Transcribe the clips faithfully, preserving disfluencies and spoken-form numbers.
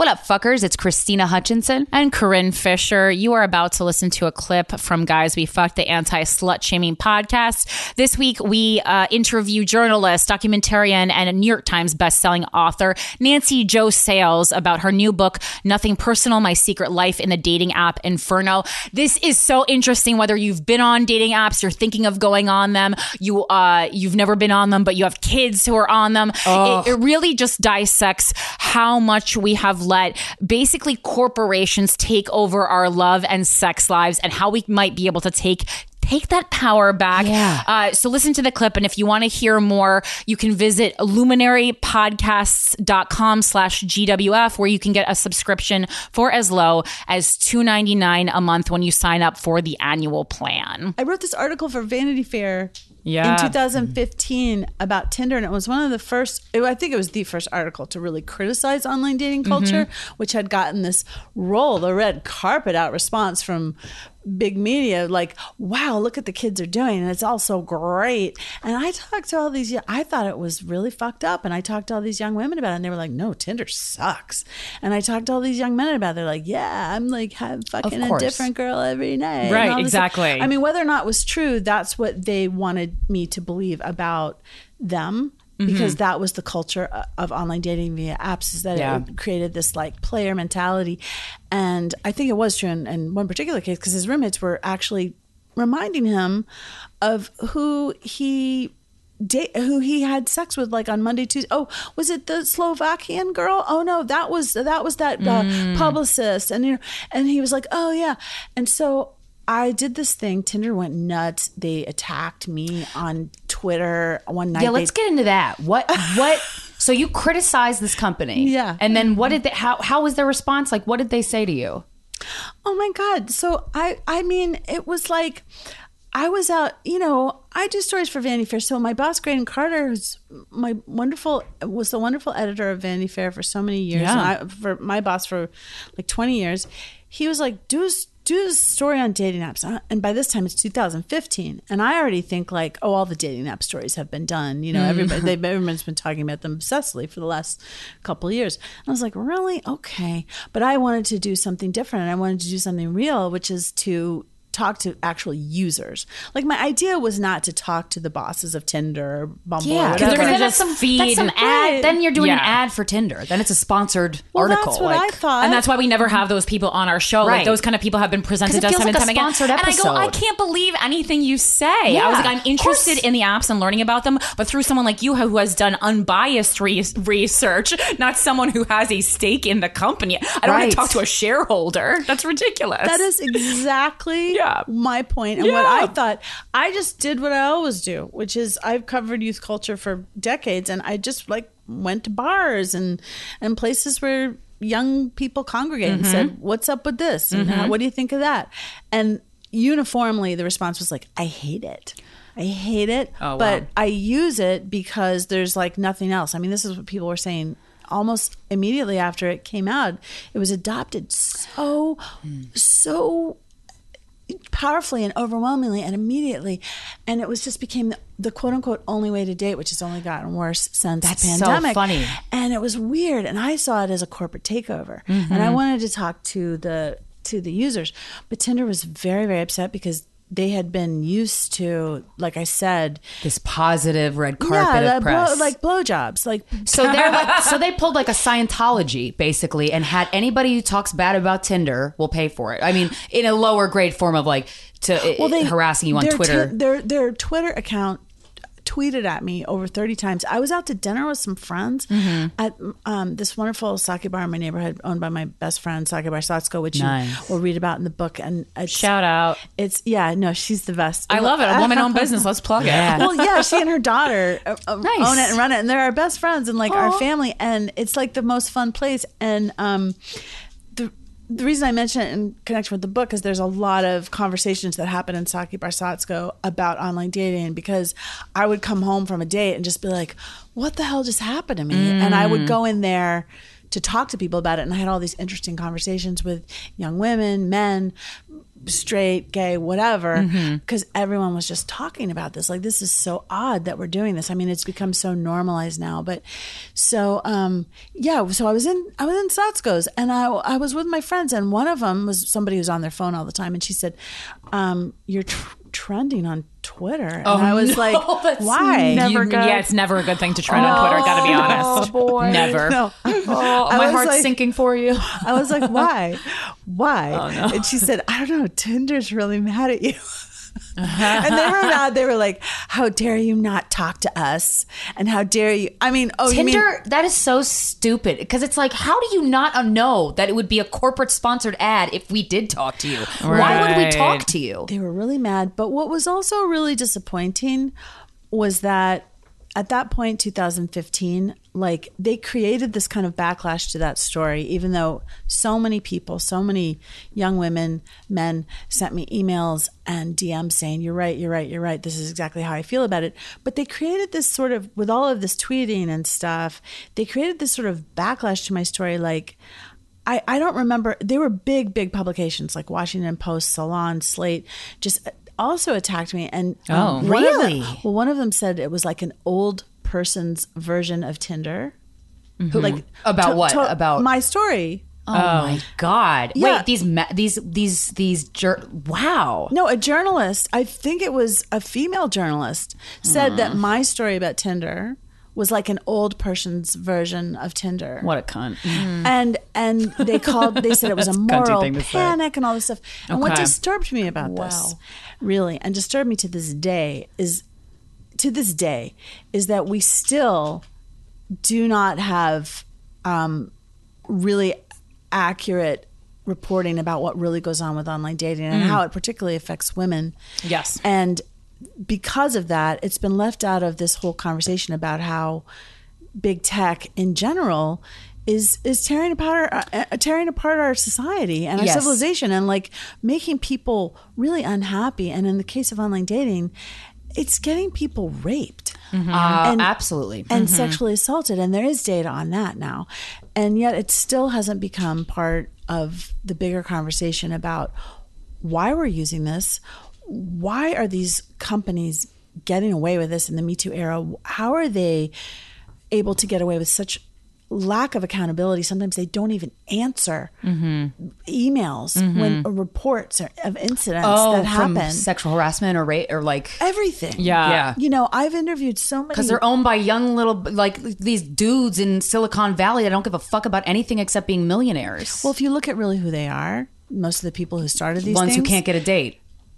What up, fuckers? It's Christina Hutchinson and Corinne Fisher. You are about to listen to a clip from Guys We Fucked, the anti-slut shaming podcast. This week, we uh, interview journalist, documentarian, and a New York Times bestselling author, Nancy Jo Sales, about her new book, Nothing Personal, My Secret Life in the Dating App Inferno. This is so interesting, whether you've been on dating apps, you're thinking of going on them, you, uh, you've never been on them, but you have kids who are on them. It, it really just dissects how much we have let basically corporations take over our love and sex lives and how we might be able to take take that power back. Yeah. Uh, so listen to the clip. And if you want to hear more, you can visit luminarypodcasts.com slash GWF, where you can get a subscription for as low as two dollars and ninety-nine cents a month when you sign up for the annual plan. I wrote this article for Vanity Fair Yeah. in two thousand fifteen about Tinder, and it was one of the first, I think it was the first article to really criticize online dating culture, mm-hmm. which had gotten this roll the red carpet out response from big media, like, wow, look at the kids are doing, and it's all so great. And I talked to all these, I thought it was really fucked up, and I talked to all these young women about it, and they were like, no, Tinder sucks. And I talked to all these young men about it, they're like, yeah, I'm like have fucking a different girl every night. Right, exactly. I mean, whether or not it was true, that's what they wanted me to believe about them. Because mm-hmm. that was the culture of online dating via apps, is that yeah. it created this like player mentality. And I think it was true in, in one particular case, because his roommates were actually reminding him of who he date, who he had sex with, like on Monday, Tuesday. Oh, was it the Slovakian girl? Oh no, that was that was that uh, mm. publicist. And you know, and he was like, oh yeah. And so I did this thing. Tinder went nuts. They attacked me on Twitter one night. Yeah, let's they, get into that. What? What? So you criticized this company. Yeah. And then what did they? How? How was their response? Like, what did they say to you? Oh my God. So I. I mean, it was like, I was out. You know, I do stories for Vanity Fair. So my boss, Graydon Carter, who's my wonderful, was the wonderful editor of Vanity Fair for so many years. Yeah. And I, for my boss for like twenty years. He was like, do do this story on dating apps. And by this time it's two thousand fifteen. And I already think like, oh, all the dating app stories have been done. You know, mm. everybody, they've, everyone's been talking about them obsessively for the last couple of years. And I was like, really? Okay. But I wanted to do something different. And I wanted to do something real, which is to talk to actual users. Like my idea was not to talk to the bosses of Tinder or Bumble. Yeah, because they're going to just some, feed that's some ad. Then you're doing yeah. an ad for Tinder. Then it's a sponsored well, article. That's what like, I thought. And that's why we never have those people on our show. Right. Like those kind of people have been presented to us time like and time again. Episode. And I go, I can't believe anything you say. Yeah, I was like, I'm interested in the apps and learning about them, but through someone like you who has done unbiased re- research, not someone who has a stake in the company. I don't right. want to talk to a shareholder. That's ridiculous. That is exactly yeah. my point. And yeah. what I thought, I just did what I always do, which is I've covered youth culture for decades, and I just like went to bars and and places where young people congregate mm-hmm. and said, what's up with this? And mm-hmm. how, what do you think of that? And uniformly the response was like, I hate it. I hate it, oh, but wow. I use it because there's like nothing else. I mean, this is what people were saying almost immediately after it came out. It was adopted so, mm. so powerfully and overwhelmingly and immediately, and it was just became the, the quote unquote only way to date, which has only gotten worse since That's the pandemic. so funny. And it was weird, and I saw it as a corporate takeover. Mm-hmm. And I wanted to talk to the to the users, but Tinder was very, very upset because they had been used to, like I said, this positive red carpet yeah, of press, blow, like blowjobs, like so they're like, so they pulled like a Scientology basically, and had anybody who talks bad about Tinder will pay for it. I mean, in a lower grade form of like to well, they, harassing you on their Twitter. T- their their Twitter account tweeted at me over thirty times. I was out to dinner with some friends mm-hmm. at um, this wonderful sake bar in my neighborhood owned by my best friend, Sake Bar Satsuko, which nice. you will read about in the book. And it's, shout out. It's, yeah, no, she's the best. I love it. A woman-owned business. Let's plug it. Yeah. Well, yeah, she and her daughter uh, nice. own it and run it. And they're our best friends and like Aww. our family. And it's like the most fun place. And um, the The reason I mention it in connection with the book is there's a lot of conversations that happen in Sake Bar Satsuko about online dating, because I would come home from a date and just be like, what the hell just happened to me? Mm. And I would go in there to talk to people about it. And I had all these interesting conversations with young women, men, straight, gay, whatever, because mm-hmm. everyone was just talking about this. Like, this is so odd that we're doing this. I mean, it's become so normalized now. But so, um, yeah, so I was in, I was in Satsko's, and I, I was with my friends, and one of them was somebody who's on their phone all the time. And she said, um, you're tr- trending on Twitter. And oh, I was no, like, why? Never you, good. Yeah, it's never a good thing to trend oh, on Twitter. Gotta be honest. Oh, boy. Never. No. Oh, my heart's like, sinking for you. I was like, why? Why? Oh, no. And she said, I don't know. Tinder's really mad at you. And they were mad. They were like, how dare you not talk to us? And how dare you? I mean, oh, Tinder, you mean- that is so stupid. Because it's like, how do you not know that it would be a corporate sponsored ad if we did talk to you? Right. Why would we talk to you? They were really mad. But what was also really disappointing was that at that point, two thousand fifteen, like they created this kind of backlash to that story, even though so many people, so many young women, men sent me emails and D Ms saying, you're right, you're right, you're right. This is exactly how I feel about it. But they created this sort of, with all of this tweeting and stuff, they created this sort of backlash to my story. Like, I, I don't remember, they were big, big publications like Washington Post, Salon, Slate, just also attacked me. And um, oh, one really? Of them, well, one of them said it was like an old person's version of Tinder. Mm-hmm. Who like about to, what? To, about my story. Oh, oh my God! Yeah. Wait, these ma- these these these jur- wow. No, a journalist. I think it was a female journalist said mm. that my story about Tinder was like an old person's version of Tinder. What a cunt. Mm. And and they called, they said it was a moral panic and all this stuff. And okay. what disturbed me about wow. this, really, and disturbed me to this day is, to this day, is that we still do not have um, really accurate reporting about what really goes on with online dating and mm. how it particularly affects women. Yes. And because of that, it's been left out of this whole conversation about how big tech in general is is tearing apart our, uh, tearing apart our society and our yes. civilization, and like making people really unhappy. And in the case of online dating, it's getting people raped. Mm-hmm. Uh, and, absolutely. And mm-hmm. sexually assaulted. And there is data on that now. And yet it still hasn't become part of the bigger conversation about why we're using this. Why are these companies getting away with this in the Me Too era? How are they able to get away with such lack of accountability? Sometimes they don't even answer mm-hmm. emails mm-hmm. when reports of incidents oh, that happen. From sexual harassment or rape or like everything. Yeah. yeah. You know, I've interviewed so many because they're owned by young little like these dudes in Silicon Valley that don't give a fuck about anything except being millionaires. Well, if you look at really who they are, most of the people who started these ones things, who can't get a date.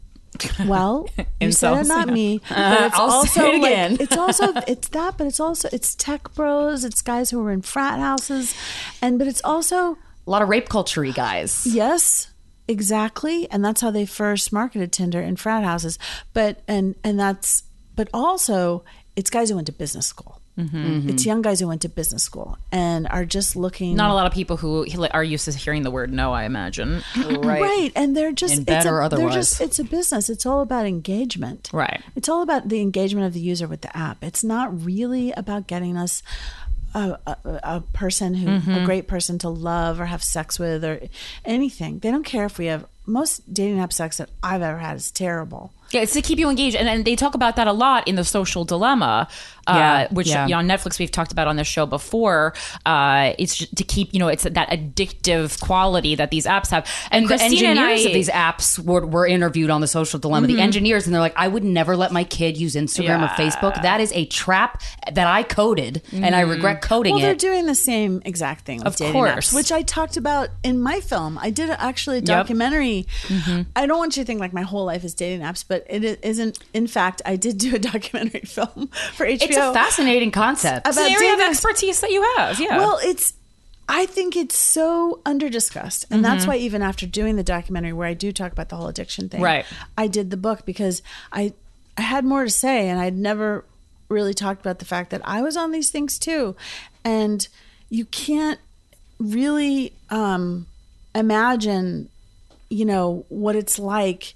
Well, you said it, not me. But it's uh, I'll also say it like, again. it's also it's that, but it's also it's tech bros, it's guys who are in frat houses, and but it's also a lot of rape culture-y guys. Yes, exactly, and that's how they first marketed Tinder, in frat houses. But and and that's but also it's guys who went to business school. Mm-hmm. It's young guys who went to business school and are just looking. Not a lot of people who are used to hearing the word no, I imagine. Right. Right. And they're just, in bed it's a, or otherwise. They're just, it's a business. It's all about engagement. Right. It's all about the engagement of the user with the app. It's not really about getting us a, a, a person who, mm-hmm. a great person to love or have sex with or anything. They don't care if we have, most dating app sex that I've ever had is terrible. Yeah, it's to keep you engaged. And, and they talk about that a lot in The Social Dilemma, uh, yeah, which yeah. you know, on Netflix we've talked about on this show before. Uh, it's just to keep, you know, it's that addictive quality that these apps have. And the Christina engineers and I, of these apps were, were interviewed on The Social Dilemma, mm-hmm. the engineers, and they're like, I would never let my kid use Instagram yeah. or Facebook. That is a trap that I coded, mm-hmm. and I regret coding well, it. Well, they're doing the same exact thing with of dating course. apps, which I talked about in my film. I did actually a documentary. Yep. Mm-hmm. I don't want you to think like my whole life is dating apps, but it isn't. In fact, I did do a documentary film for H B O. It's a fascinating concept. It's an area of expertise that you have. Yeah. Well, it's. I think it's so under discussed, and mm-hmm. that's why even after doing the documentary, where I do talk about the whole addiction thing, right. I did the book because I, I had more to say, and I'd never really talked about the fact that I was on these things too, and you can't really um, imagine, you know, what it's like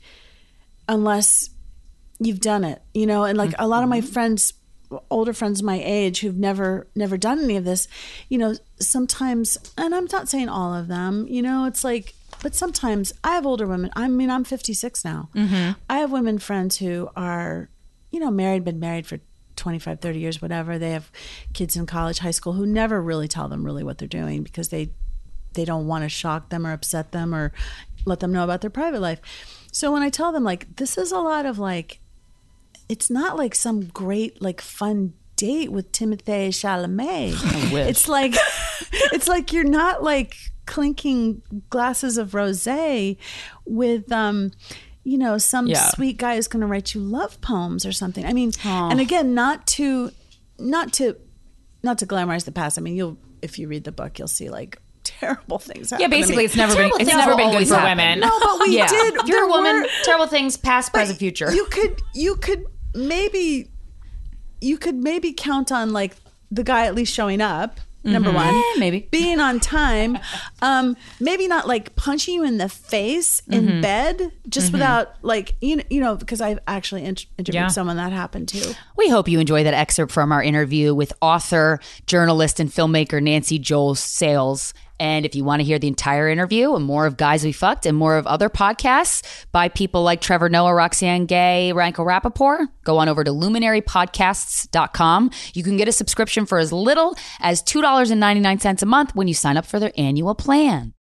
unless you've done it, you know, and like mm-hmm. a lot of my friends, older friends my age who've never, never done any of this, you know, sometimes, and I'm not saying all of them, you know, it's like but sometimes I have older women. I mean, I'm fifty-six now. Mm-hmm. I have women friends who are, you know, married, been married for twenty-five, thirty years, whatever. They have kids in college, high school, who never really tell them really what they're doing because they they don't want to shock them or upset them or let them know about their private life. So when I tell them, like, this is a lot of, like, it's not like some great, like, fun date with Timothée Chalamet. I wish. It's like, it's like you're not, like, clinking glasses of rosé with, um, you know, some yeah. sweet guy who's going to write you love poems or something. I mean, oh. and again, not to, not to, not to glamorize the past. I mean, you'll, if you read the book, you'll see, like, terrible things happen. Yeah, basically, it's never terrible been it's never been good for happen. women. No, but we yeah. did. If you're a woman, were, terrible things, past, present, future. You could, you could maybe, you could maybe count on, like, the guy at least showing up. Number one, eh, maybe being on time, um, maybe not like punching you in the face in mm-hmm. bed, just mm-hmm. without like you know, you know, because I've actually inter- interviewed yeah. someone that happened to. We hope you enjoy that excerpt from our interview with author, journalist, and filmmaker Nancy Joel Sayles. And if you want to hear the entire interview and more of Guys We Fucked and more of other podcasts by people like Trevor Noah, Roxane Gay, Ranko Rappaport, go on over to luminary podcasts dot com. You can get a subscription for as little as two dollars and ninety-nine cents a month when you sign up for their annual plan.